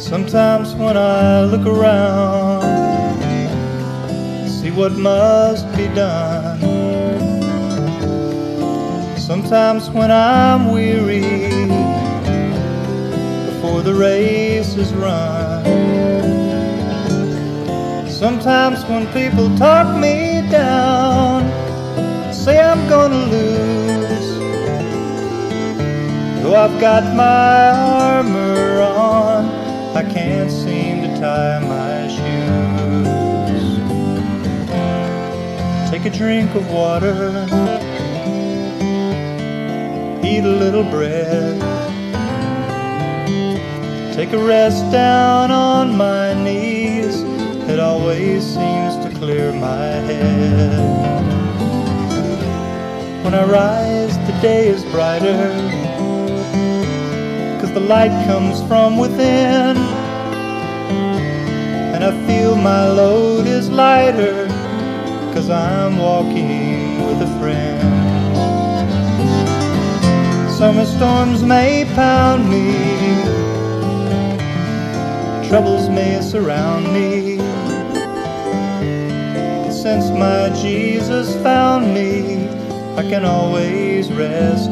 Sometimes when I look around, see what must be done. Sometimes when I'm weary, before the race is run. Sometimes when people talk me down, say I'm gonna lose, though I've got my armor on, I can't seem to tie my shoes. Take a drink of water, eat a little bread, take a rest down on my knees. It always seems to clear my head. When I rise, the day is brighter, 'cause the light comes from within, and I feel my load is lighter, 'cause I'm walking with a friend. Summer storms may pound me, troubles may surround me, but since my Jesus found me, I can always rest